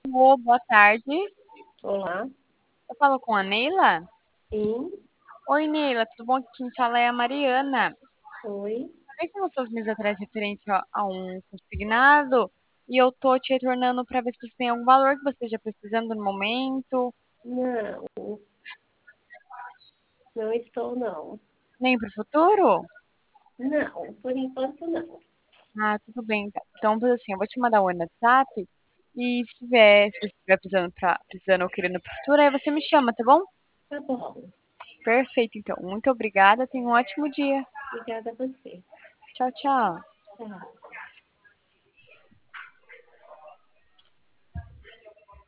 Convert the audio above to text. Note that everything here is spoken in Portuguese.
Boa tarde. Olá, Eu falo com a Neila. sim, Oi, Neila, tudo bom? Aqui quem fala é a Mariana. oi. Falei com você uns meses atrás referente a um consignado e eu tô te retornando para ver se você tem algum valor que você esteja precisando no momento, Não, não estou não. nem para o futuro. Não, por enquanto não. Ah, tudo bem, então. Então, vamos fazer assim, eu vou te mandar um oi no WhatsApp e se você estiver precisando ou querendo para o futuro, aí você me chama, tá bom? Tá bom. Perfeito, então. Muito obrigada, tenha um ótimo dia. Obrigada a você. Tchau, tchau. Tchau.